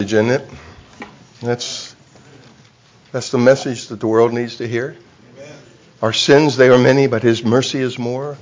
Isn't it? That's the message that the world needs to hear. Amen. Our sins, they are many, but His mercy is more.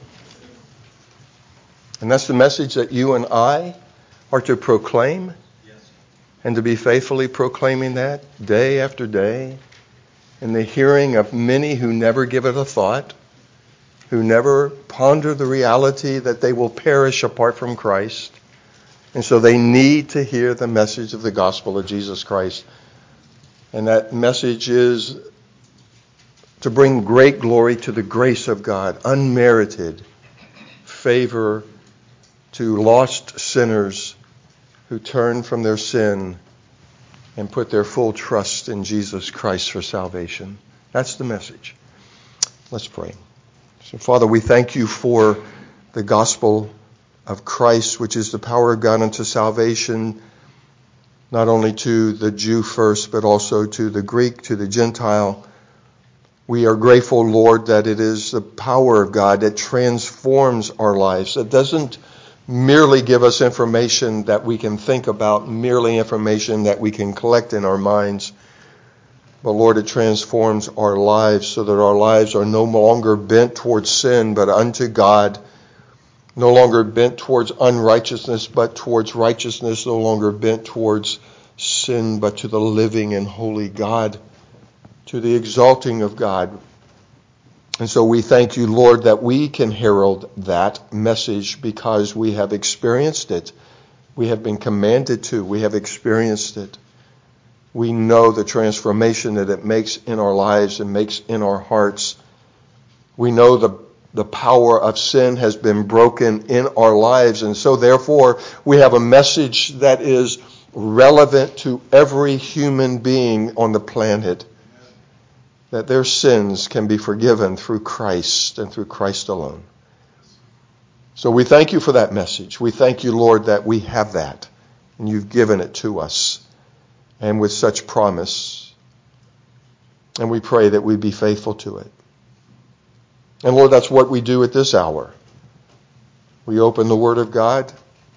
And that's the message that you and I are to proclaim, and to be faithfully proclaiming that day after day in the hearing of many who never give it a thought, who never ponder the reality that they will perish apart from Christ. And so they need to hear the message of the gospel of Jesus Christ. And that message is to bring great glory to the grace of God, unmerited favor to lost sinners who turn from their sin and put their full trust in Jesus Christ for salvation. That's the message. Let's pray. So, Father, we thank you for the gospel of Christ, which is the power of God unto salvation, not only to the Jew first, but also to the Greek, to the Gentile. We are grateful, Lord, that it is the power of God that transforms our lives. It doesn't merely give us information that we can think about, merely information that we can collect in our minds. But Lord, it transforms our lives so that our lives are no longer bent towards sin, but unto God. No longer bent towards unrighteousness, but towards righteousness. No longer bent towards sin, but to the living and holy God, to the exalting of God. And so we thank you, Lord, that we can herald that message because we have experienced it. We have been commanded to. We have experienced it. We know the transformation that it makes in our lives and makes in our hearts. We know the power of sin has been broken in our lives. And so therefore, we have a message that is relevant to every human being on the planet, that their sins can be forgiven through Christ and through Christ alone. So we thank you for that message. We thank you, Lord, that we have that, and you've given it to us, and with such promise. And we pray that we be faithful to it. And Lord, that's what we do at this hour. We open the Word of God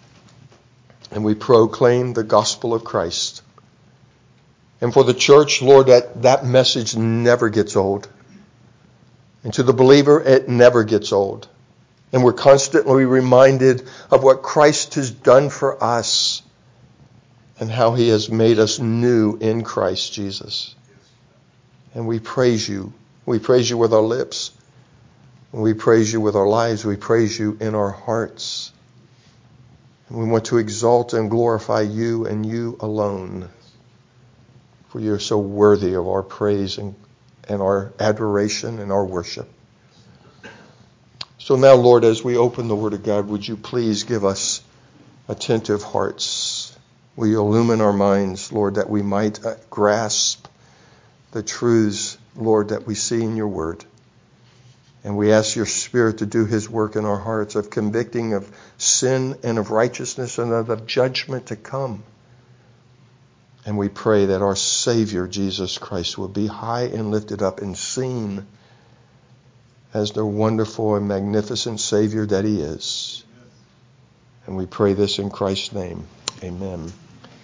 and we proclaim the gospel of Christ. And for the church, Lord, that message never gets old. And to the believer, it never gets old. And we're constantly reminded of what Christ has done for us and how He has made us new in Christ Jesus. And we praise you. We praise you with our lips. We praise you with our lives. We praise you in our hearts. And we want to exalt and glorify you and you alone. For you are so worthy of our praise and our adoration and our worship. So now, Lord, as we open the Word of God, would you please give us attentive hearts? Will you illumine our minds, Lord, that we might grasp the truths, Lord, that we see in your Word. And we ask your Spirit to do his work in our hearts of convicting of sin and of righteousness and of the judgment to come. And we pray that our Savior, Jesus Christ, will be high and lifted up and seen as the wonderful and magnificent Savior that he is. And we pray this in Christ's name. Amen.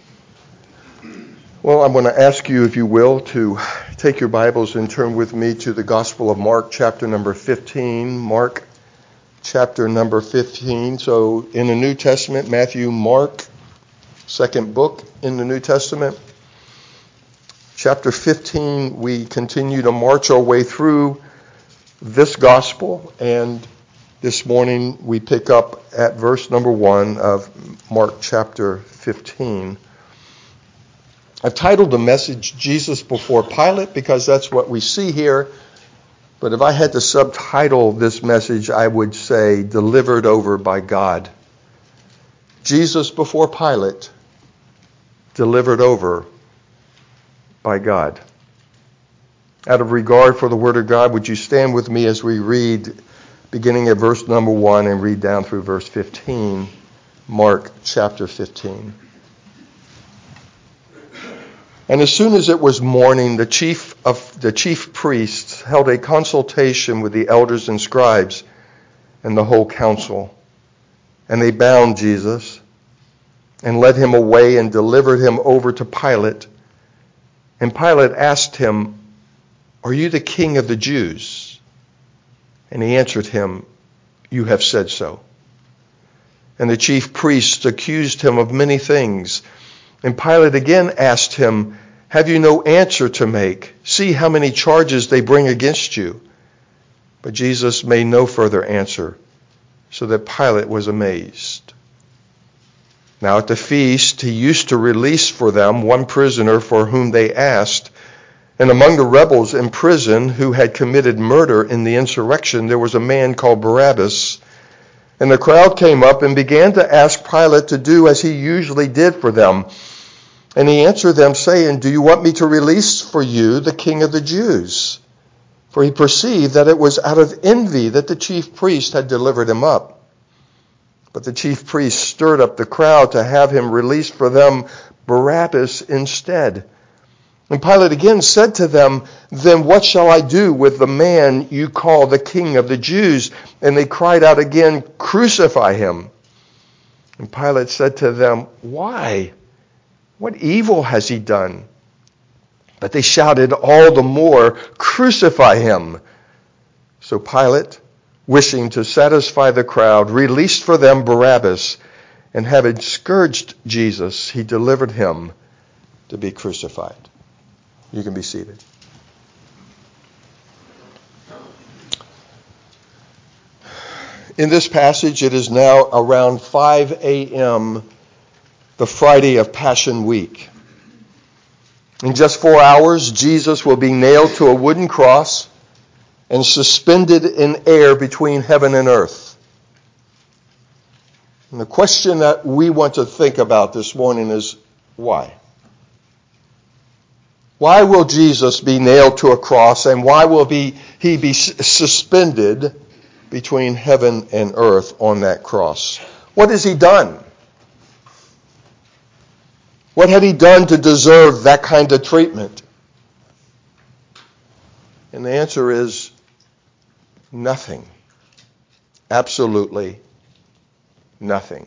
Well, I'm going to ask you, if you will, to take your Bibles and turn with me to the Gospel of Mark, chapter number 15. Mark, chapter number 15. So in the New Testament, Matthew, Mark, second book in the New Testament. Chapter 15, we continue to march our way through this gospel. And this morning we pick up at verse number 1 of Mark chapter 15. I've titled the message, Jesus Before Pilate, because that's what we see here. But if I had to subtitle this message, I would say, Delivered Over by God. Jesus before Pilate, delivered over by God. Out of regard for the Word of God, would you stand with me as we read, beginning at verse number 1 and read down through verse 15, Mark chapter 15. And as soon as it was morning, the chief priests held a consultation with the elders and scribes and the whole council. And they bound Jesus and led him away and delivered him over to Pilate. And Pilate asked him, "Are you the king of the Jews?" And he answered him, "You have said so." And the chief priests accused him of many things. And Pilate again asked him, "Have you no answer to make? See how many charges they bring against you." But Jesus made no further answer, so that Pilate was amazed. Now at the feast, he used to release for them one prisoner for whom they asked. And among the rebels in prison who had committed murder in the insurrection, there was a man called Barabbas. And the crowd came up and began to ask Pilate to do as he usually did for them. And he answered them, saying, "Do you want me to release for you the king of the Jews?" For he perceived that it was out of envy that the chief priest had delivered him up. But the chief priests stirred up the crowd to have him release for them Barabbas instead. And Pilate again said to them, "Then what shall I do with the man you call the king of the Jews?" And they cried out again, "Crucify him." And Pilate said to them, "Why? What evil has he done?" But they shouted all the more, "Crucify him." So Pilate, wishing to satisfy the crowd, released for them Barabbas, and having scourged Jesus, he delivered him to be crucified. You can be seated. In this passage, it is now around 5 a.m., the Friday of Passion Week. In just 4 hours, Jesus will be nailed to a wooden cross and suspended in air between heaven and earth. And the question that we want to think about this morning is, why? Why will Jesus be nailed to a cross, and why will he be suspended between heaven and earth on that cross? What has he done? What had he done to deserve that kind of treatment? And the answer is nothing. Absolutely nothing.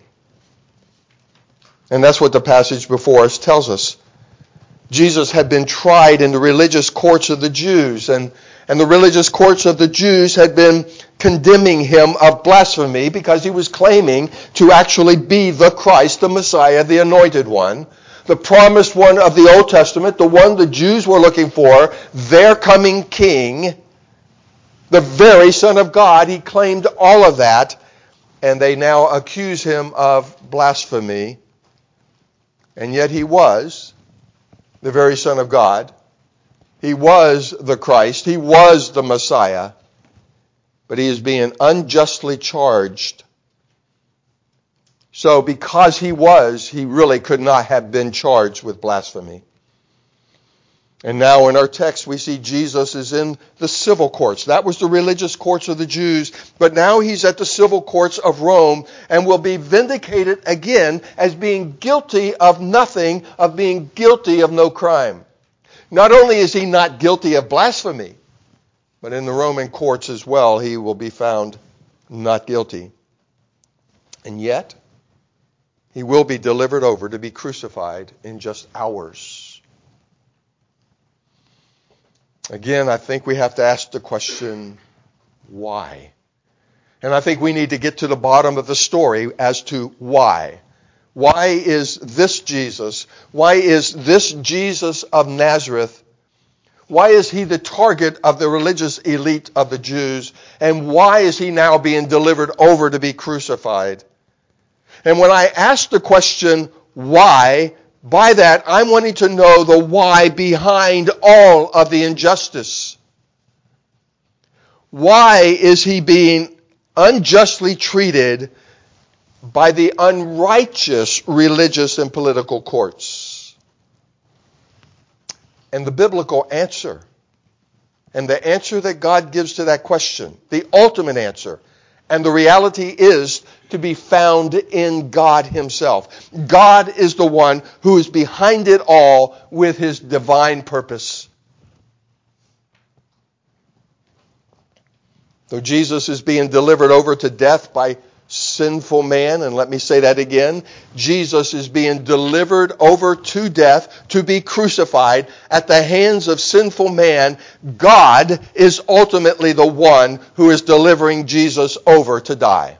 And that's what the passage before us tells us. Jesus had been tried in the religious courts of the Jews, and the religious courts of the Jews had been condemning him of blasphemy because he was claiming to actually be the Christ, the Messiah, the Anointed One, the promised one of the Old Testament, the one the Jews were looking for, their coming king, the very Son of God. He claimed all of that, and they now accuse him of blasphemy. And yet he was the very Son of God. He was the Christ. He was the Messiah. But he is being unjustly charged. So because he really could not have been charged with blasphemy. And now in our text we see Jesus is in the civil courts. That was the religious courts of the Jews. But now he's at the civil courts of Rome and will be vindicated again as being guilty of nothing, of being guilty of no crime. Not only is he not guilty of blasphemy, but in the Roman courts as well he will be found not guilty. And yet he will be delivered over to be crucified in just hours. Again, I think we have to ask the question, why? And I think we need to get to the bottom of the story as to why. Why is this Jesus? Why is this Jesus of Nazareth? Why is he the target of the religious elite of the Jews? And why is he now being delivered over to be crucified? And when I ask the question, why, by that I'm wanting to know the why behind all of the injustice. Why is he being unjustly treated by the unrighteous religious and political courts? And the biblical answer, and the answer that God gives to that question, the ultimate answer, and the reality is to be found in God himself. God is the one who is behind it all with his divine purpose. Though Jesus is being delivered over to death by sinful man. And let me say that again. Jesus is being delivered over to death to be crucified at the hands of sinful man. God is ultimately the one who is delivering Jesus over to die.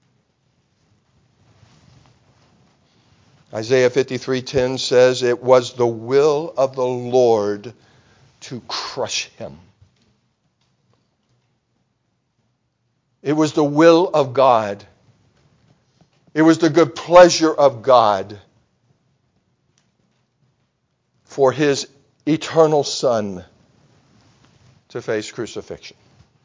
Isaiah 53:10 says, it was the will of the Lord to crush him. It was the will of God. It was the good pleasure of God for his eternal Son to face crucifixion.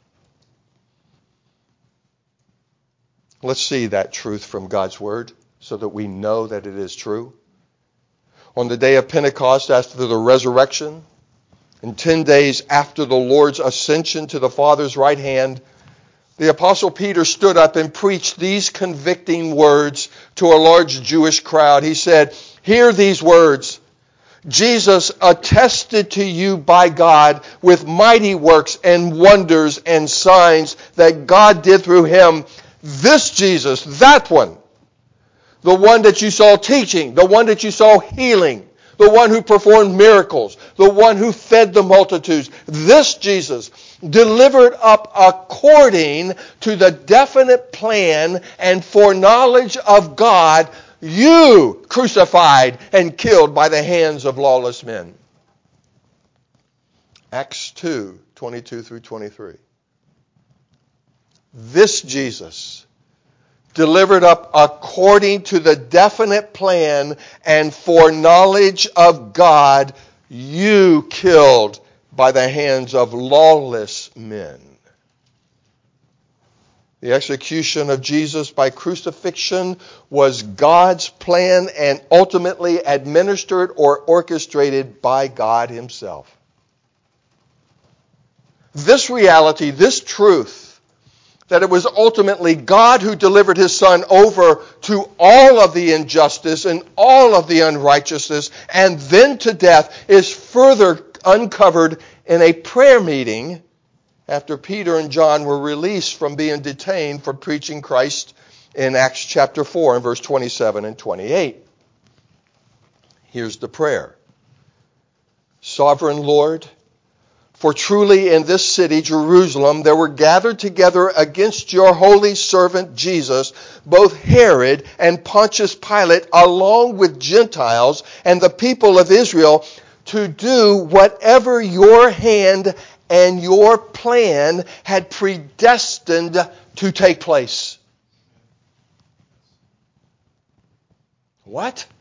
Let's see that truth from God's Word so that we know that it is true. On the day of Pentecost, after the resurrection, and 10 days after the Lord's ascension to the Father's right hand, the Apostle Peter stood up and preached these convicting words to a large Jewish crowd. He said, hear these words. Jesus attested to you by God with mighty works and wonders and signs that God did through him. This Jesus, that one, the one that you saw teaching, the one that you saw healing, the one who performed miracles, the one who fed the multitudes, this Jesus delivered up according to the definite plan and foreknowledge of God, you crucified and killed by the hands of lawless men. Acts 2:22 through 23. This Jesus delivered up according to the definite plan and foreknowledge of God, you killed by the hands of lawless men. The execution of Jesus by crucifixion was God's plan and ultimately administered or orchestrated by God himself. This reality, this truth, that it was ultimately God who delivered his Son over to all of the injustice and all of the unrighteousness and then to death, is further uncovered in a prayer meeting after Peter and John were released from being detained for preaching Christ in Acts chapter 4 and verse 27 and 28. Here's the prayer. Sovereign Lord, for truly in this city, Jerusalem, there were gathered together against your holy servant Jesus, both Herod and Pontius Pilate, along with Gentiles and the people of Israel, to do whatever your hand and your plan had predestined to take place. What?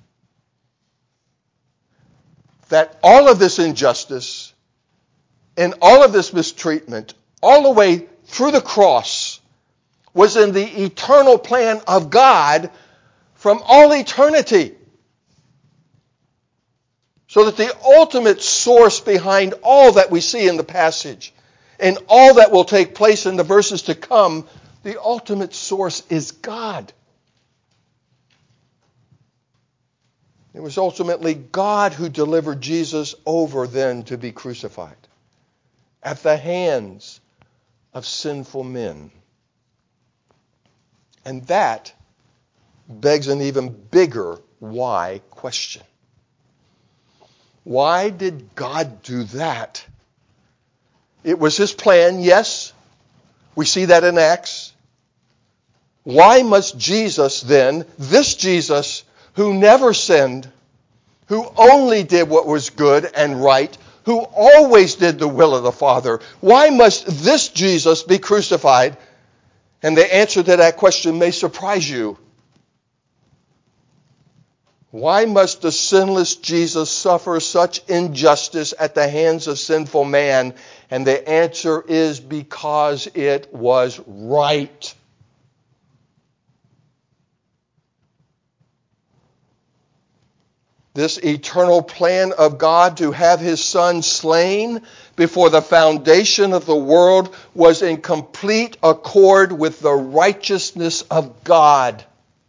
That all of this injustice and all of this mistreatment, all the way through the cross, was in the eternal plan of God from all eternity. So that the ultimate source behind all that we see in the passage and all that will take place in the verses to come, the ultimate source is God. It was ultimately God who delivered Jesus over then to be crucified at the hands of sinful men. And that begs an even bigger why question. Why did God do that? It was his plan, yes. We see that in Acts. Why must Jesus then, this Jesus who never sinned, who only did what was good and right, who always did the will of the Father, why must this Jesus be crucified? And the answer to that question may surprise you. Why must the sinless Jesus suffer such injustice at the hands of sinful man? And the answer is because it was right. This eternal plan of God to have his Son slain before the foundation of the world was in complete accord with the righteousness of God.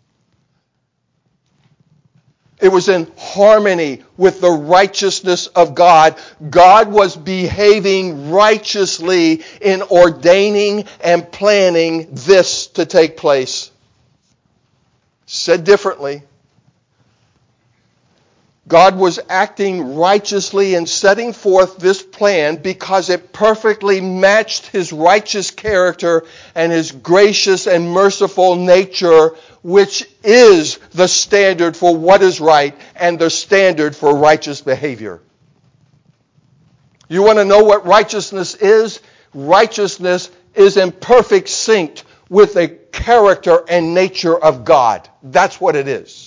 It was in harmony with the righteousness of God. God was behaving righteously in ordaining and planning this to take place. Said differently, God was acting righteously in setting forth this plan because it perfectly matched his righteous character and his gracious and merciful nature, which is the standard for what is right and the standard for righteous behavior. You want to know what righteousness is? Righteousness is in perfect sync with the character and nature of God. That's what it is.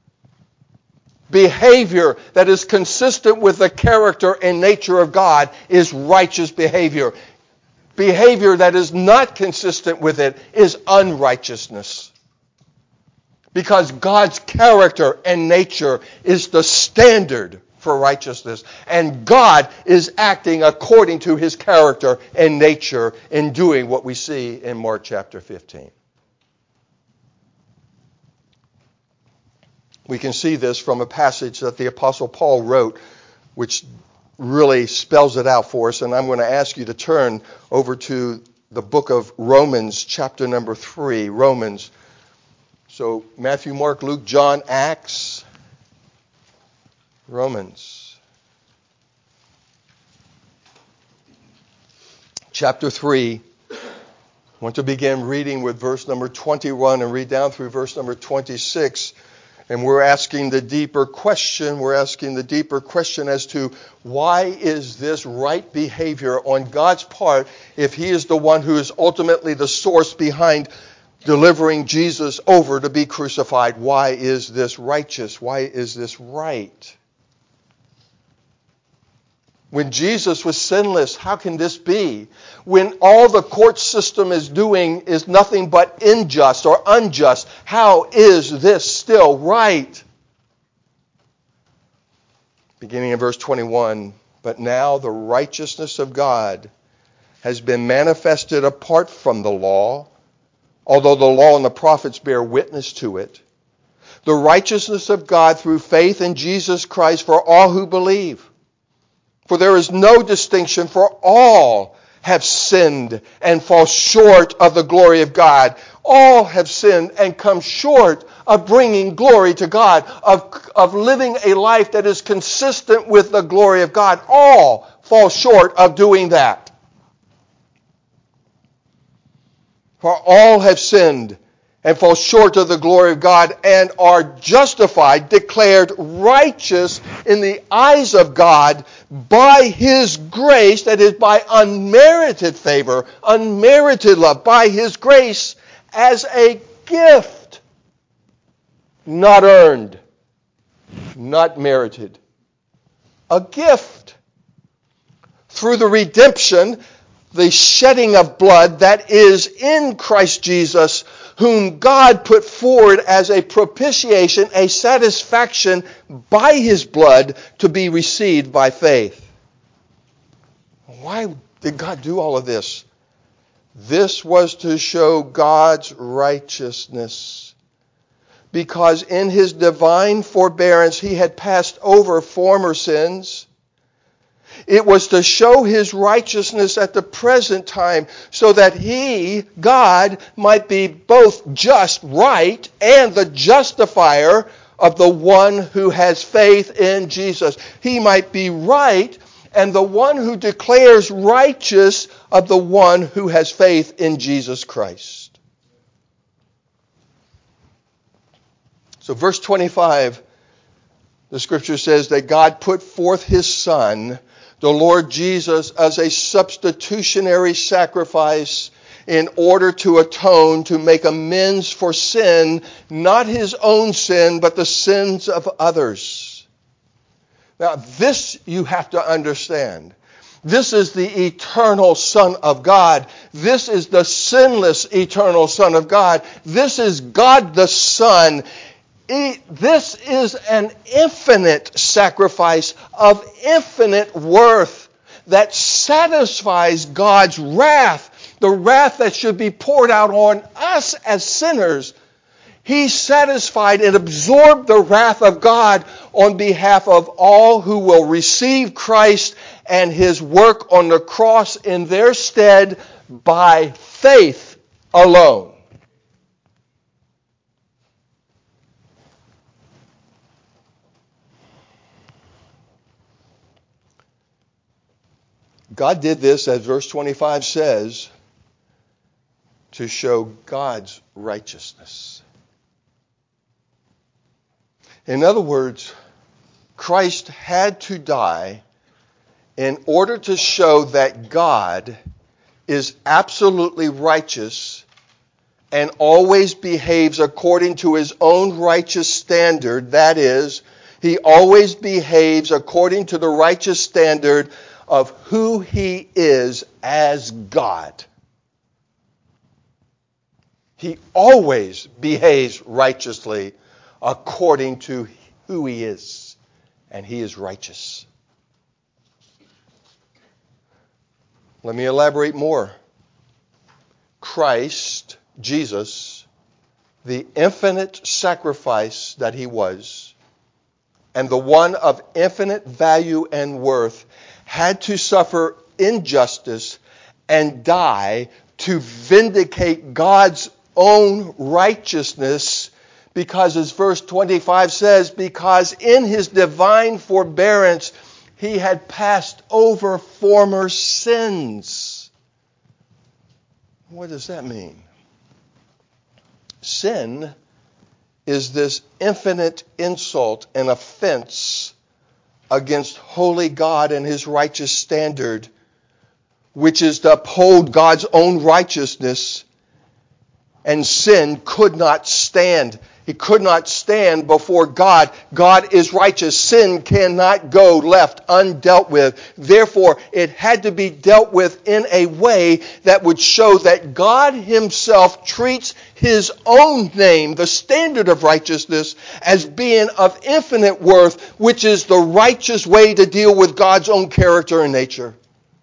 Behavior that is consistent with the character and nature of God is righteous behavior. Behavior that is not consistent with it is unrighteousness. Because God's character and nature is the standard for righteousness. And God is acting according to his character and nature in doing what we see in Mark chapter 15. We can see this from a passage that the Apostle Paul wrote, which really spells it out for us. And I'm going to ask you to turn over to the book of Romans, chapter number 3. Romans. So Matthew, Mark, Luke, John, Acts, Romans. Chapter 3. I want to begin reading with verse number 21 and read down through verse number 26. And we're asking the deeper question. We're asking the deeper question as to why is this right behavior on God's part if he is the one who is ultimately the source behind delivering Jesus over to be crucified? Why is this righteous? Why is this right? When Jesus was sinless, how can this be? When all the court system is doing is nothing but unjust or unjust, how is this still right? Beginning in verse 21, but now the righteousness of God has been manifested apart from the law, although the law and the prophets bear witness to it. The righteousness of God through faith in Jesus Christ for all who believe. For there is no distinction, for all have sinned and fall short of the glory of God. All have sinned and come short of bringing glory to God, of living a life that is consistent with the glory of God. All fall short of doing that. For all have sinned and fall short of the glory of God and are justified, declared righteous in the eyes of God by his grace, that is by unmerited favor, unmerited love, by his grace as a gift, not earned, not merited. A gift through the redemption, the shedding of blood that is in Christ Jesus, whom God put forward as a propitiation, a satisfaction by his blood to be received by faith. Why did God do all of this? This was to show God's righteousness. Because in his divine forbearance he had passed over former sins. It was to show his righteousness at the present time so that he, God, might be both just, right, and the justifier of the one who has faith in Jesus. He might be right and the one who declares righteous of the one who has faith in Jesus Christ. So verse 25, the scripture says that God put forth his Son, the Lord Jesus, as a substitutionary sacrifice in order to atone, to make amends for sin, not his own sin, but the sins of others. Now, this you have to understand. This is the eternal Son of God. This is the sinless eternal Son of God. This is God the Son. This is an infinite sacrifice of infinite worth that satisfies God's wrath, the wrath that should be poured out on us as sinners. He satisfied and absorbed the wrath of God on behalf of all who will receive Christ and his work on the cross in their stead by faith alone. God did this, as verse 25 says, to show God's righteousness. In other words, Christ had to die in order to show that God is absolutely righteous and always behaves according to his own righteous standard. That is, he always behaves according to the righteous standard of who he is as God. He always behaves righteously according to who he is, and he is righteous. Let me elaborate more. Christ, Jesus, the infinite sacrifice that he was, and the one of infinite value and worth, had to suffer injustice and die to vindicate God's own righteousness, because as verse 25 says, because in his divine forbearance he had passed over former sins. What does that mean? Sin is this infinite insult and offense against holy God and his righteous standard, which is to uphold God's own righteousness. And sin could not stand. It could not stand before God. God is righteous. Sin cannot go left undealt with. Therefore, it had to be dealt with in a way that would show that God himself treats his own name, the standard of righteousness, as being of infinite worth, which is the righteous way to deal with God's own character and nature.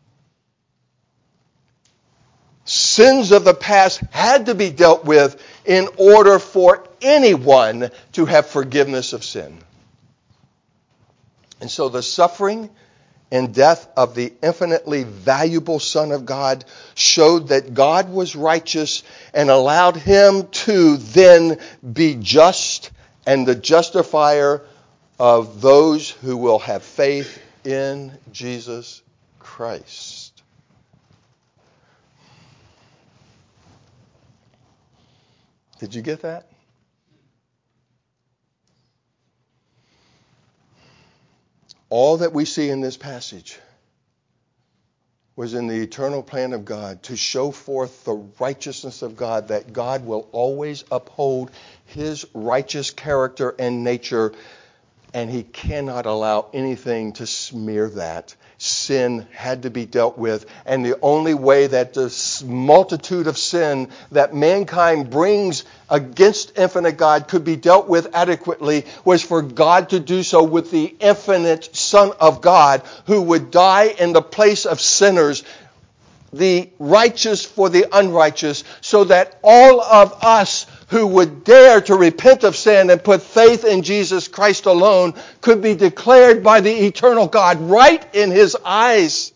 Sins of the past had to be dealt with in order for anyone to have forgiveness of sin. And so the suffering and death of the infinitely valuable Son of God showed that God was righteous and allowed him to then be just and the justifier of those who will have faith in Jesus Christ. Did you get that? All that we see in this passage was in the eternal plan of God to show forth the righteousness of God, that God will always uphold his righteous character and nature, and he cannot allow anything to smear that. Sin had to be dealt with, and the only way that the multitude of sin that mankind brings against infinite God could be dealt with adequately was for God to do so with the infinite Son of God, who would die in the place of sinners, the righteous for the unrighteous, so that all of us who would dare to repent of sin and put faith in Jesus Christ alone could be declared by the eternal God right in his eyes.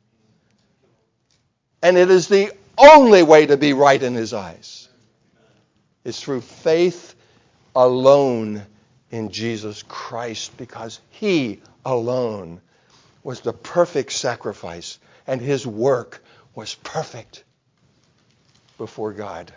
And it is the only way to be right in his eyes. It's through faith alone in Jesus Christ, because he alone was the perfect sacrifice, and his work was perfect before God.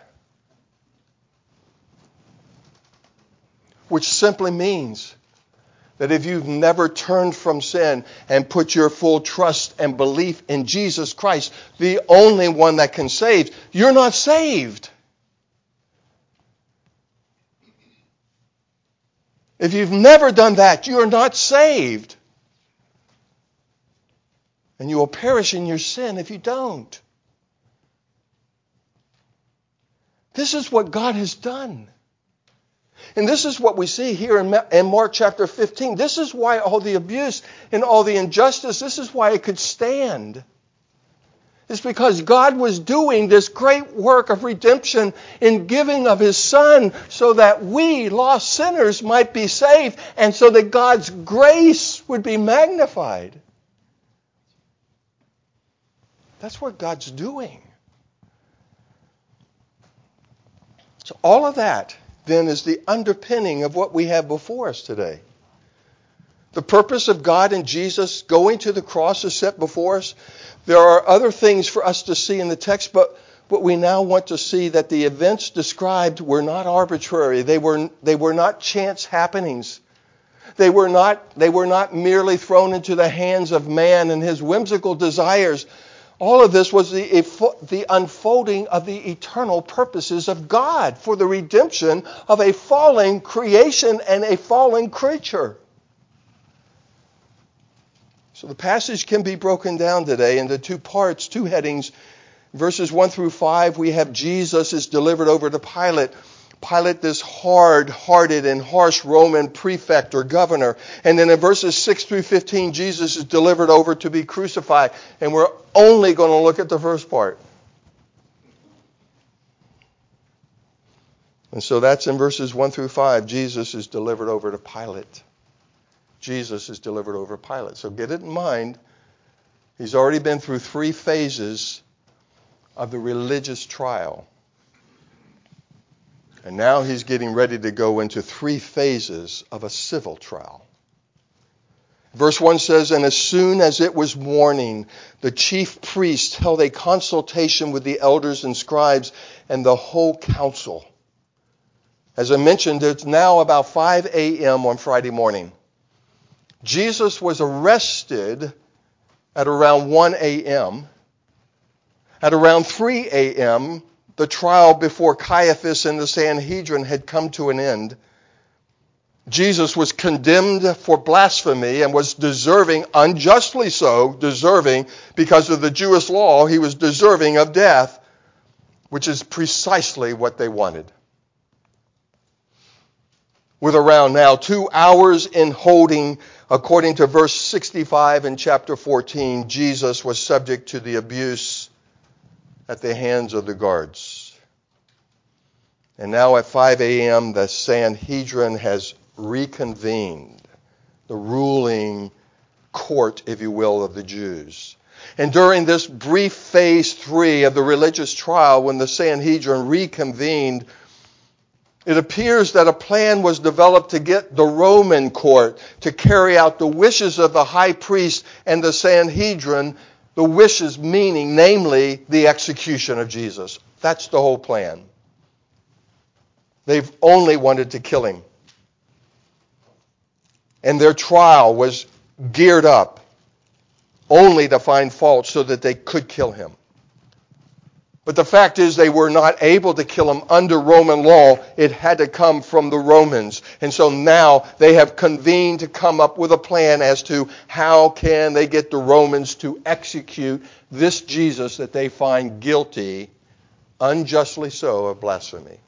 Which simply means that if you've never turned from sin and put your full trust and belief in Jesus Christ, the only one that can save, you're not saved. If you've never done that, you're not saved. And you will perish in your sin if you don't. This is what God has done. And this is what we see here in Mark chapter 15. This is why all the abuse and all the injustice, this is why it could stand. It's because God was doing this great work of redemption in giving of his Son, so that we, lost sinners, might be saved, and so that God's grace would be magnified. That's what God's doing. So all of that then is the underpinning of what we have before us today. The purpose of God and Jesus going to the cross is set before us. There are other things for us to see in the text, but we now want to see that the events described were not arbitrary. They were not chance happenings. They were not merely thrown into the hands of man and his whimsical desires. All of this was the unfolding of the eternal purposes of God for the redemption of a fallen creation and a fallen creature. So the passage can be broken down today into two parts, two headings. Verses 1 through 5, we have Jesus is delivered over to Pilate. Pilate, this hard-hearted and harsh Roman prefect or governor. And then in verses 6 through 15, Jesus is delivered over to be crucified. And we're only going to look at the first part. And so that's in verses 1 through 5. Jesus is delivered over to Pilate. Jesus is delivered over to Pilate. So get it in mind. He's already been through 3 phases of the religious trial. And now he's getting ready to go into 3 phases of a civil trial. Verse 1 says, "And as soon as it was morning, the chief priests held a consultation with the elders and scribes and the whole council." As I mentioned, it's now about 5 a.m. on Friday morning. Jesus was arrested at around 1 a.m. At around 3 a.m., the trial before Caiaphas and the Sanhedrin had come to an end. Jesus was condemned for blasphemy and was deserving, unjustly so, because of the Jewish law, he was deserving of death, which is precisely what they wanted. With around now 2 hours in holding, according to verse 65 in chapter 14, Jesus was subject to the abuse at the hands of the guards. And now at 5 a.m., the Sanhedrin has reconvened, the ruling court, if you will, of the Jews. And during this brief phase 3 of the religious trial, when the Sanhedrin reconvened, it appears that a plan was developed to get the Roman court to carry out the wishes of the high priest and the Sanhedrin, the wishes meaning, namely, the execution of Jesus. That's the whole plan. They've only wanted to kill him. And their trial was geared up only to find fault so that they could kill him. But the fact is they were not able to kill him under Roman law. It had to come from the Romans. And so now they have convened to come up with a plan as to how can they get the Romans to execute this Jesus that they find guilty, unjustly so, of blasphemy.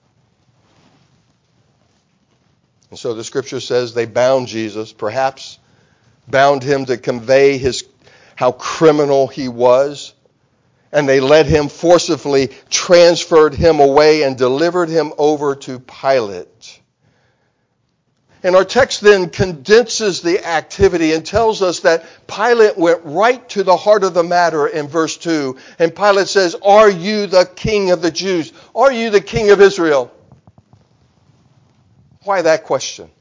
And so the scripture says they bound Jesus, perhaps bound him to convey how criminal he was. And they led him forcibly, transferred him away, and delivered him over to Pilate. And our text then condenses the activity and tells us that Pilate went right to the heart of the matter in verse 2. And Pilate says, "Are you the king of the Jews? Are you the king of Israel?" Why that question?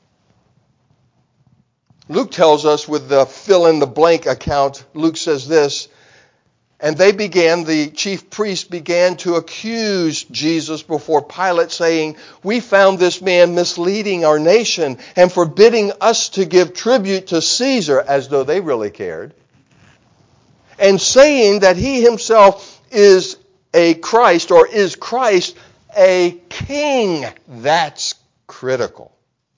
Luke tells us with the fill-in-the-blank account, Luke says this, "And the chief priests began to accuse Jesus before Pilate, saying, 'We found this man misleading our nation and forbidding us to give tribute to Caesar,'" as though they really cared, "and saying that he himself is a Christ, or is Christ, a king." That's critical.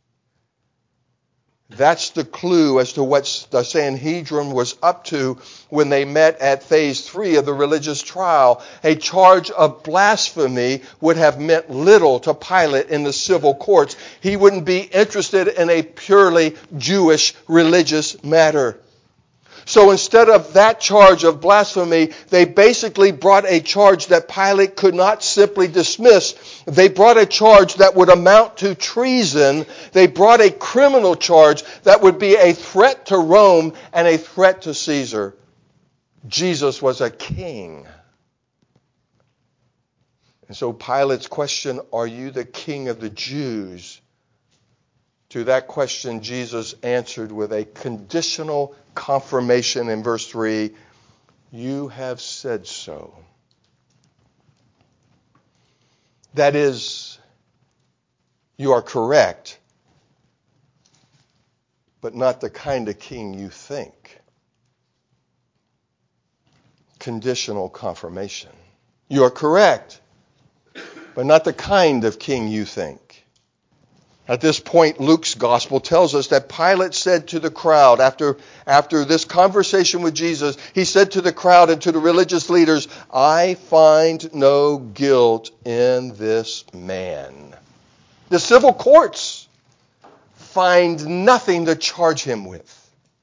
That's the clue as to what the Sanhedrin was up to when they met at phase 3 of the religious trial. A charge of blasphemy would have meant little to Pilate in the civil courts. He wouldn't be interested in a purely Jewish religious matter. So instead of that charge of blasphemy, they basically brought a charge that Pilate could not simply dismiss. They brought a charge that would amount to treason. They brought a criminal charge that would be a threat to Rome and a threat to Caesar. Jesus was a king. And so Pilate's question, "Are you the king of the Jews?" To that question, Jesus answered with a conditional confirmation in verse 3, "You have said so." That is, you are correct, but not the kind of king you think. Conditional confirmation. You are correct, but not the kind of king you think. At this point, Luke's gospel tells us that Pilate said to the crowd, after this conversation with Jesus, he said to the crowd and to the religious leaders, "I find no guilt in this man." The civil courts find nothing to charge him with.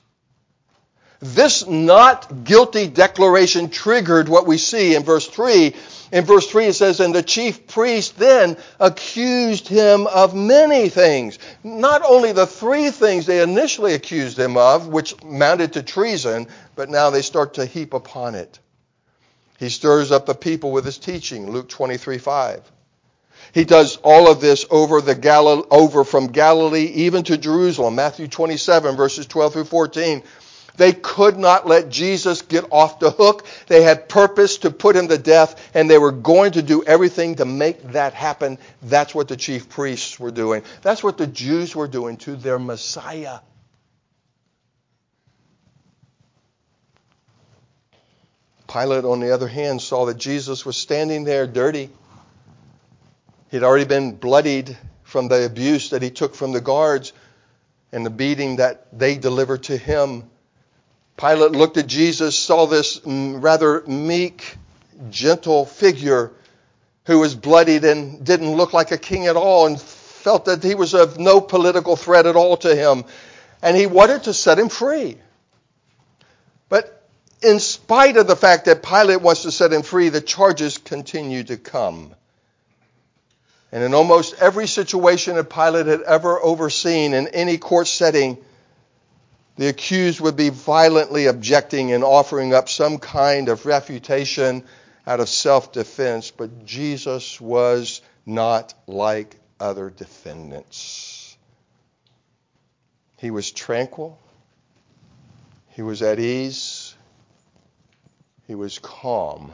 This not guilty declaration triggered what we see in verse 3. In verse 3 it says, "And the chief priest then accused him of many things." Not only the three things they initially accused him of, which amounted to treason, but now they start to heap upon it. He stirs up the people with his teaching, Luke 23:5. He does all of this over from Galilee even to Jerusalem, Matthew 27, verses 12 through 14. They could not let Jesus get off the hook. They had purpose to put him to death, and they were going to do everything to make that happen. That's what the chief priests were doing. That's what the Jews were doing to their Messiah. Pilate, on the other hand, saw that Jesus was standing there dirty. He'd already been bloodied from the abuse that he took from the guards and the beating that they delivered to him. Pilate looked at Jesus, saw this rather meek, gentle figure who was bloodied and didn't look like a king at all, and felt that he was of no political threat at all to him. And he wanted to set him free. But in spite of the fact that Pilate wants to set him free, the charges continue to come. And in almost every situation that Pilate had ever overseen in any court setting, the accused would be violently objecting and offering up some kind of refutation out of self-defense. But Jesus was not like other defendants. He was tranquil. He was at ease. He was calm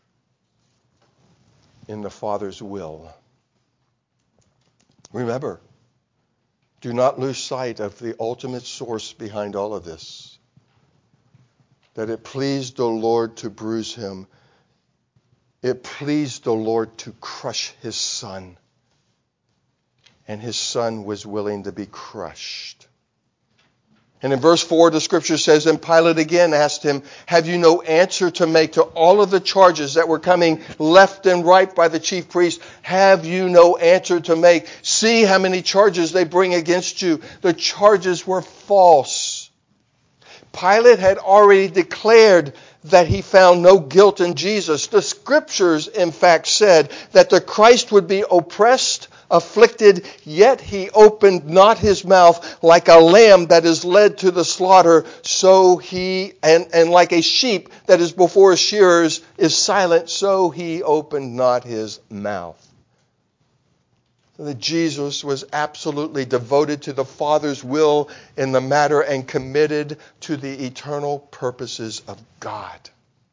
in the Father's will. Remember, do not lose sight of the ultimate source behind all of this. That it pleased the Lord to bruise him. It pleased the Lord to crush his Son. And his Son was willing to be crushed. And in verse 4, the scripture says, "And Pilate again asked him, 'Have you no answer to make to all of the charges that were coming left and right by the chief priests? Have you no answer to make? See how many charges they bring against you.' The charges were false. Pilate had already declared that he found no guilt in Jesus. The scriptures, in fact, said that the Christ would be oppressed, afflicted, yet he opened not his mouth, like a lamb that is led to the slaughter, so he, and like a sheep that is before his shearers is silent, so he opened not his mouth." So that Jesus was absolutely devoted to the Father's will in the matter and committed to the eternal purposes of God,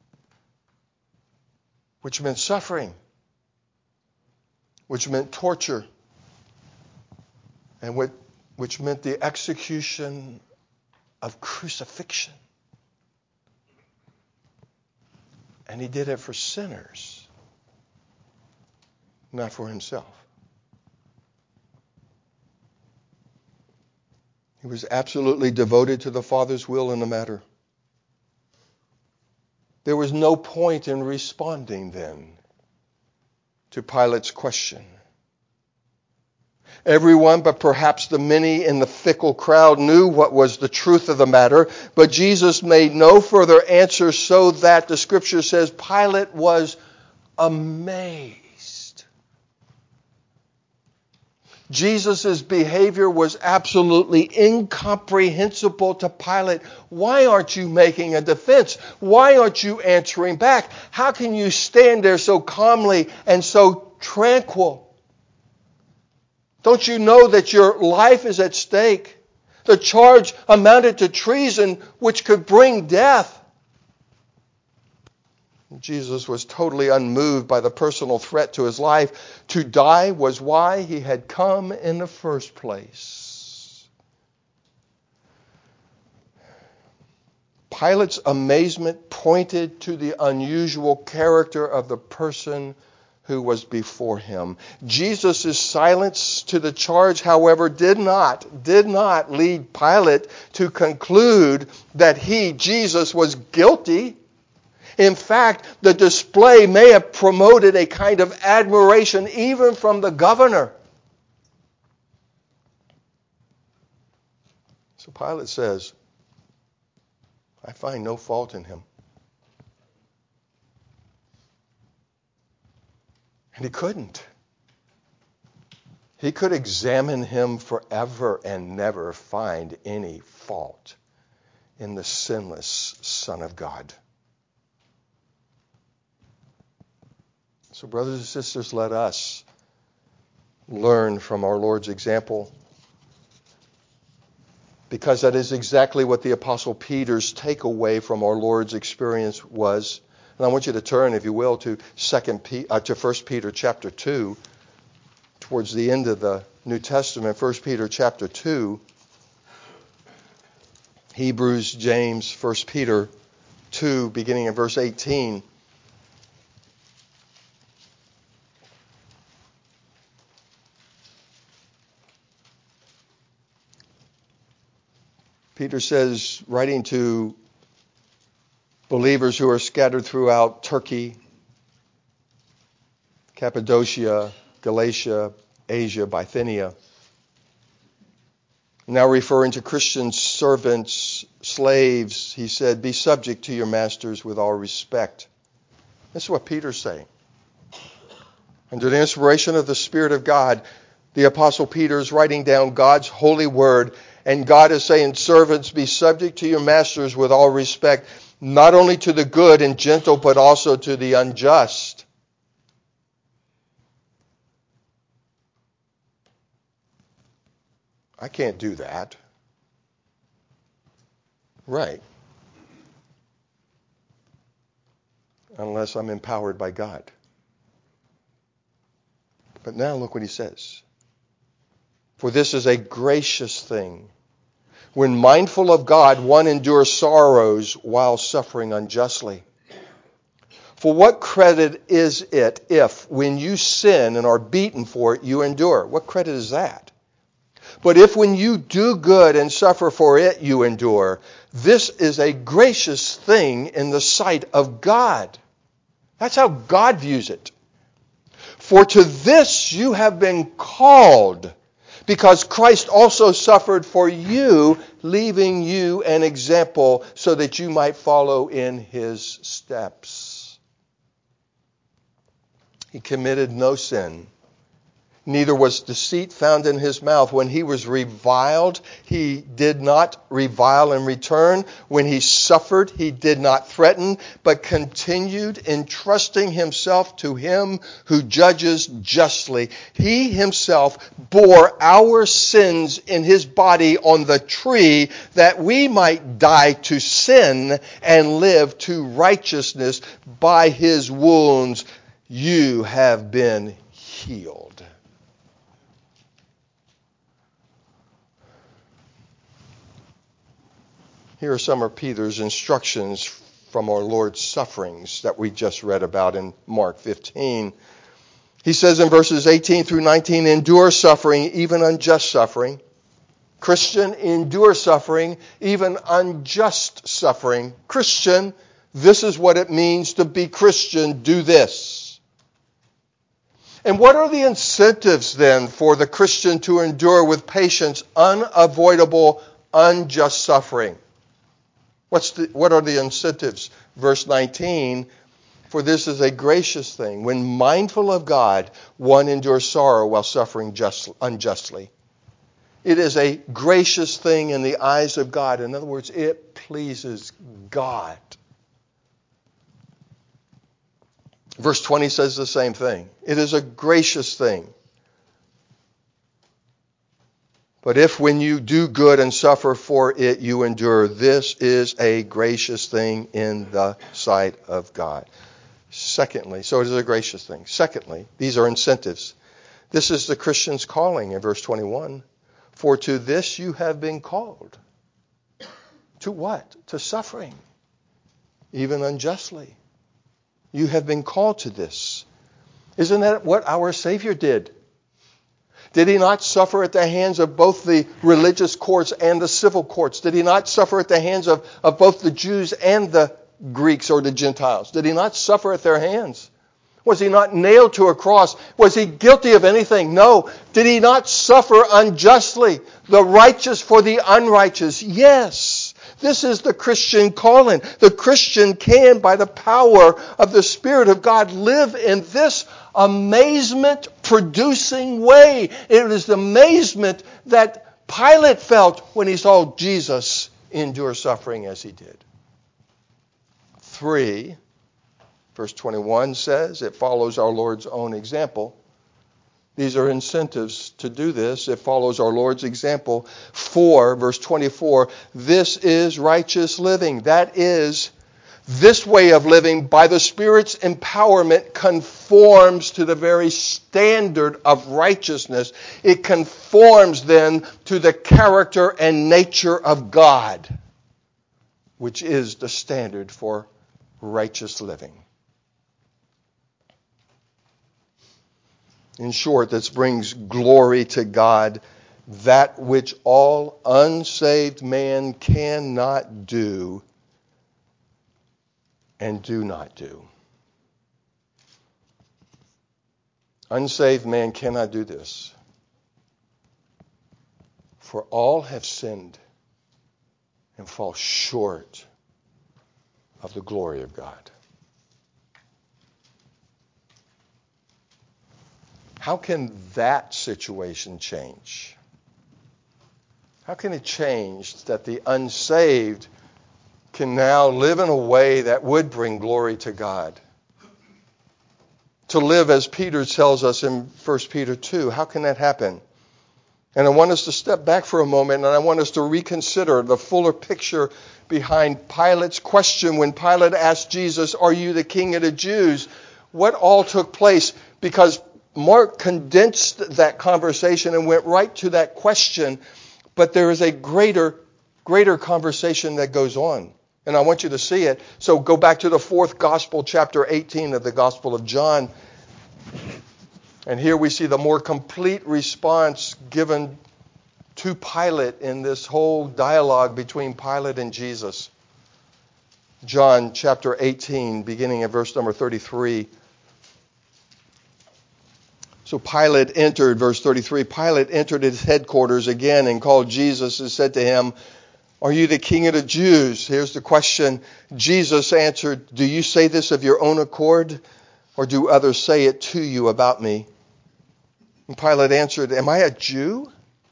which meant suffering, which meant torture, and which meant the execution of crucifixion. And he did it for sinners, not for himself. He was absolutely devoted to the Father's will in the matter. There was no point in responding then to Pilate's question. Everyone, but perhaps the many in the fickle crowd, knew what was the truth of the matter, but Jesus made no further answer, so that the scripture says Pilate was amazed. Jesus' behavior was absolutely incomprehensible to Pilate. Why aren't you making a defense? Why aren't you answering back? How can you stand there so calmly and so tranquil? Don't you know that your life is at stake? The charge amounted to treason, which could bring death. Jesus was totally unmoved by the personal threat to his life. To die was why he had come in the first place. Pilate's amazement pointed to the unusual character of the person who was before him. Jesus' silence to the charge, however, did not lead Pilate to conclude that he, Jesus, was guilty. In fact, the display may have promoted a kind of admiration even from the governor. So Pilate says, I find no fault in him. And he couldn't. He could examine him forever and never find any fault in the sinless Son of God. So, brothers and sisters, let us learn from our Lord's example, because that is exactly what the Apostle Peter's takeaway from our Lord's experience was. And I want you to turn, if you will, to 1 Peter chapter 2, towards the end of the New Testament, 1 Peter chapter 2, Hebrews, James, 1 Peter 2, beginning in verse 18. Peter says, writing to believers who are scattered throughout Turkey, Cappadocia, Galatia, Asia, Bithynia, now referring to Christian servants, slaves, he said, be subject to your masters with all respect. This is what Peter's saying. Under the inspiration of the Spirit of God, the Apostle Peter is writing down God's holy word, and God is saying, servants, be subject to your masters with all respect, not only to the good and gentle, but also to the unjust. I can't do that. Right. Unless I'm empowered by God. But now look what he says. For this is a gracious thing. When mindful of God, one endures sorrows while suffering unjustly. For what credit is it if, when you sin and are beaten for it, you endure? What credit is that? But if when you do good and suffer for it, you endure, this is a gracious thing in the sight of God. That's how God views it. For to this you have been called, because Christ also suffered for you, leaving you an example so that you might follow in his steps. He committed no sin. Neither was deceit found in his mouth. When he was reviled, he did not revile in return. When he suffered, he did not threaten, but continued entrusting himself to him who judges justly. He himself bore our sins in his body on the tree, that we might die to sin and live to righteousness. By his wounds you have been healed. Here are some of Peter's instructions from our Lord's sufferings that we just read about in Mark 15. He says in verses 18 through 19, endure suffering, even unjust suffering. Christian, endure suffering, even unjust suffering. Christian, this is what it means to be Christian. Do this. And what are the incentives then for the Christian to endure with patience unavoidable unjust suffering? What are the incentives? Verse 19, for this is a gracious thing. When mindful of God, one endures sorrow while suffering unjustly. It is a gracious thing in the eyes of God. In other words, it pleases God. Verse 20 says the same thing. It is a gracious thing. But if when you do good and suffer for it, you endure, this is a gracious thing in the sight of God. Secondly, so it is a gracious thing. Secondly, these are incentives. This is the Christian's calling in verse 21. For to this you have been called. To what? To suffering, even unjustly. You have been called to this. Isn't that what our Savior did? Did he not suffer at the hands of both the religious courts and the civil courts? Did he not suffer at the hands of both the Jews and the Greeks or the Gentiles? Did he not suffer at their hands? Was he not nailed to a cross? Was he guilty of anything? No. Did he not suffer unjustly? The righteous for the unrighteous? Yes. This is the Christian calling. The Christian can, by the power of the Spirit of God, live in this amazement-producing way. It is the amazement that Pilate felt when he saw Jesus endure suffering as he did. 3, verse 21 says, it follows our Lord's own example. These are incentives to do this. It follows our Lord's example. 4, verse 24, this is righteous living. That is, this way of living, by the Spirit's empowerment, conforms to the very standard of righteousness. It conforms then to the character and nature of God, which is the standard for righteous living. In short, this brings glory to God, that which all unsaved man cannot do and do not do. Unsaved man cannot do this. For all have sinned and fall short of the glory of God. How can that situation change? How can it change that the unsaved can now live in a way that would bring glory to God? To live as Peter tells us in 1 Peter 2. How can that happen? And I want us to step back for a moment, and I want us to reconsider the fuller picture behind Pilate's question when Pilate asked Jesus, "Are you the King of the Jews?" What all took place? Because Mark condensed that conversation and went right to that question, but there is a greater conversation that goes on. And I want you to see it. So go back to the 4th Gospel, chapter 18 of the Gospel of John. And here we see the more complete response given to Pilate in this whole dialogue between Pilate and Jesus. John chapter 18, beginning at verse number 33. So Pilate entered, verse 33, Pilate entered his headquarters again and called Jesus and said to him, "Are you the King of the Jews?" Here's the question. Jesus answered, "Do you say this of your own accord, or do others say it to you about me?" And Pilate answered, "Am I a Jew?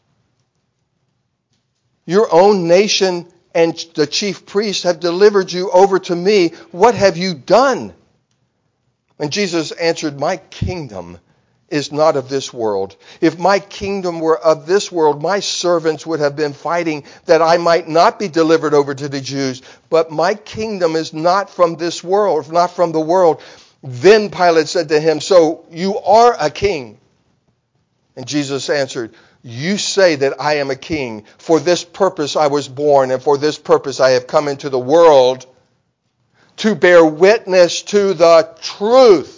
Your own nation and the chief priests have delivered you over to me. What have you done?" And Jesus answered, "My kingdom is not of this world. If my kingdom were of this world, my servants would have been fighting that I might not be delivered over to the Jews. But my kingdom is not from this world, not from the world." Then Pilate said to him, "So you are a king?" And Jesus answered, "You say that I am a king. For this purpose I was born, and for this purpose I have come into the world, to bear witness to the truth.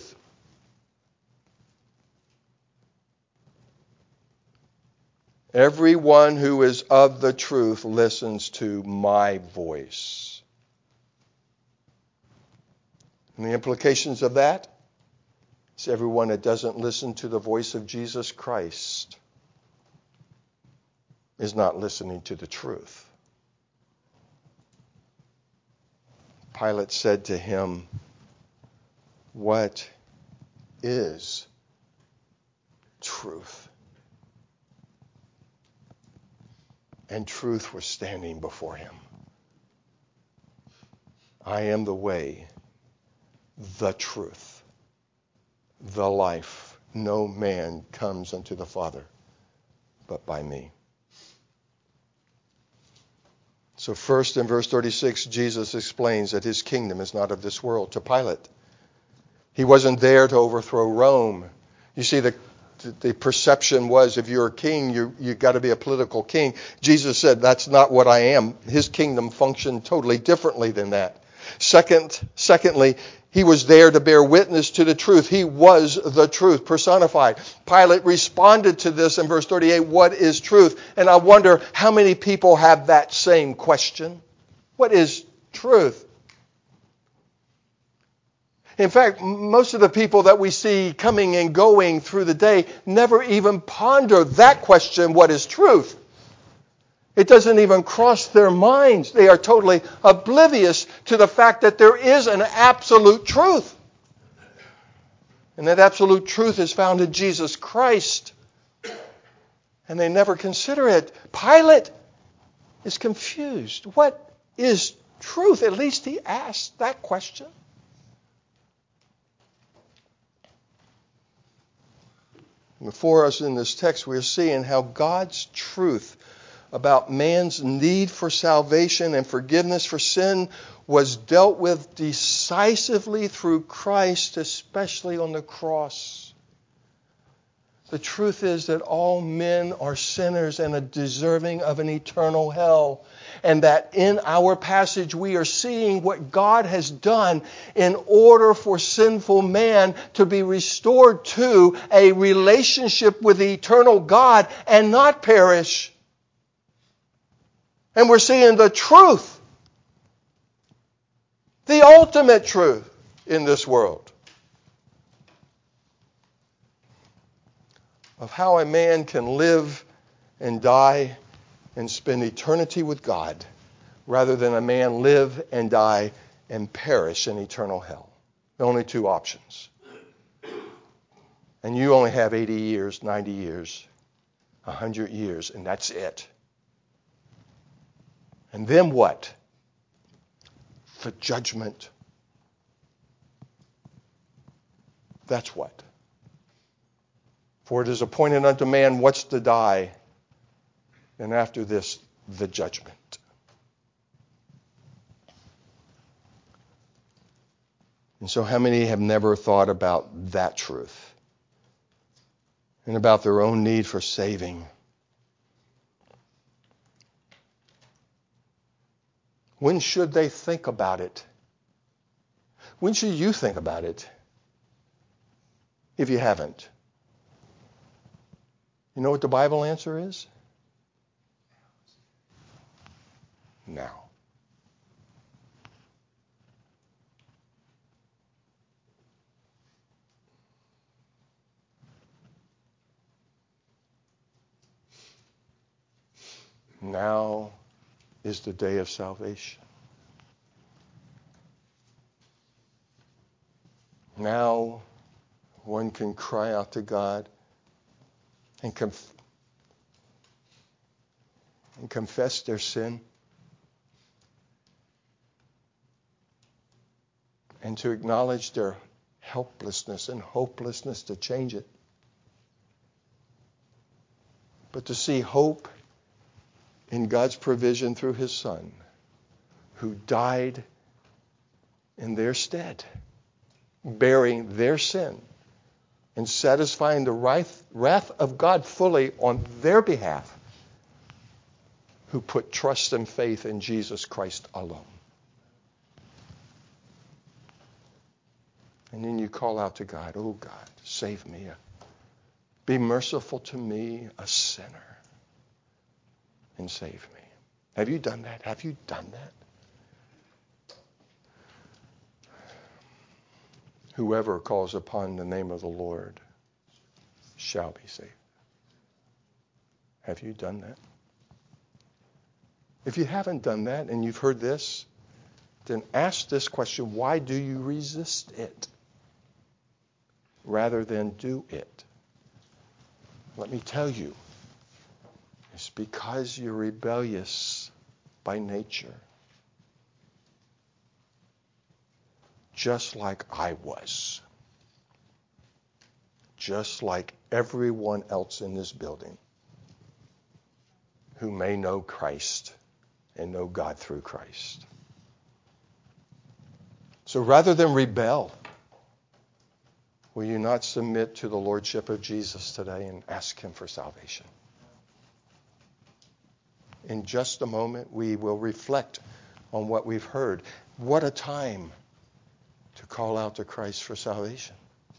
Everyone who is of the truth listens to my voice." And the implications of that is everyone that doesn't listen to the voice of Jesus Christ is not listening to the truth. Pilate said to him, "What is truth?" And truth was standing before him. "I am the way, the truth, the life. No man comes unto the Father but by me." So first in verse 36, Jesus explains that his kingdom is not of this world to Pilate. He wasn't there to overthrow Rome. You see, the perception was if you're a king, you've got to be a political king. Jesus said, that's not what I am. His kingdom functioned totally differently than that. Secondly, he was there to bear witness to the truth. He was the truth personified. Pilate responded to this in verse 38, what is truth? And I wonder how many people have that same question. What is truth? In fact, most of the people that we see coming and going through the day never even ponder that question, what is truth? It doesn't even cross their minds. They are totally oblivious to the fact that there is an absolute truth. And that absolute truth is found in Jesus Christ. And they never consider it. Pilate is confused. What is truth? At least he asked that question. Before us in this text, we're seeing how God's truth about man's need for salvation and forgiveness for sin was dealt with decisively through Christ, especially on the cross. The truth is that all men are sinners and are deserving of an eternal hell. And that in our passage we are seeing what God has done in order for sinful man to be restored to a relationship with the eternal God and not perish. And we're seeing the truth, the ultimate truth in this world of how a man can live and die and spend eternity with God rather than a man live and die and perish in eternal hell. The only two options. And you only have 80 years, 90 years, 100 years, and that's it. And then what? The judgment. That's what. For it is appointed unto man once to die, and after this, the judgment. And so how many have never thought about that truth and about their own need for saving? When should they think about it? When should you think about it? If you haven't. You know what the Bible answer is? Now. Now is the day of salvation. Now one can cry out to God and confess their sin and to acknowledge their helplessness and hopelessness to change it. But to see hope in God's provision through His Son, who died in their stead, bearing their sin and satisfying the wrath of God fully on their behalf, who put trust and faith in Jesus Christ alone. And then you call out to God, oh God, save me. Be merciful to me, a sinner, and save me. Have you done that? Have you done that? Whoever calls upon the name of the Lord shall be saved. Have you done that? If you haven't done that and you've heard this, then ask this question, why do you resist it rather than do it? Let me tell you, it's because you're rebellious by nature. Just like I was. Just like everyone else in this building who may know Christ and know God through Christ. So rather than rebel, will you not submit to the lordship of Jesus today and ask him for salvation? In just a moment, we will reflect on what we've heard. What a time to call out to Christ for salvation.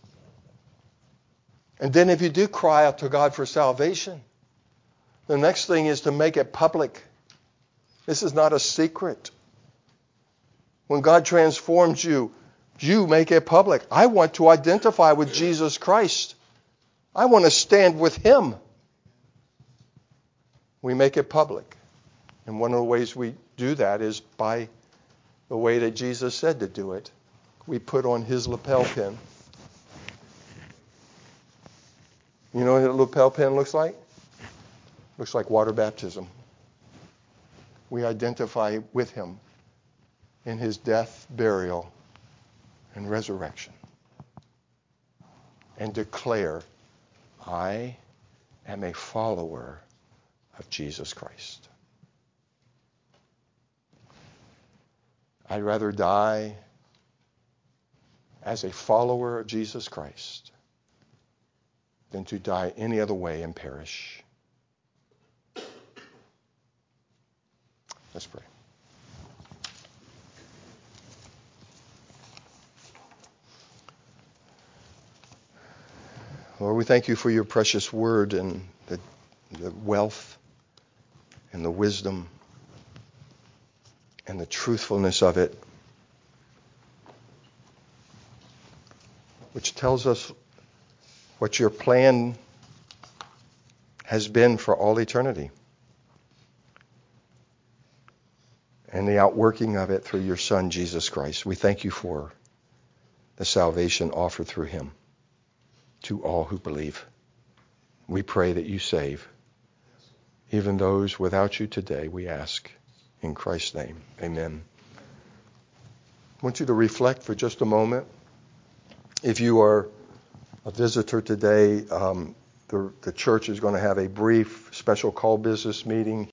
And then if you do cry out to God for salvation, the next thing is to make it public. This is not a secret. When God transforms you, you make it public. I want to identify with Jesus Christ. I want to stand with him. We make it public. And one of the ways we do that is by the way that Jesus said to do it. We put on his lapel pin. You know what a lapel pin looks like? Looks like water baptism. We identify with him in his death, burial, and resurrection. And declare, I am a follower of Jesus Christ. I'd rather die as a follower of Jesus Christ than to die any other way and perish. Let's pray. Lord, we thank you for your precious word and the wealth and the wisdom and the truthfulness of it, which tells us what your plan has been for all eternity and the outworking of it through your Son, Jesus Christ. We thank you for the salvation offered through him to all who believe. We pray that you save even those without you today, we ask in Christ's name. Amen. I want you to reflect for just a moment. If you are a visitor today, the church is going to have a brief special call business meeting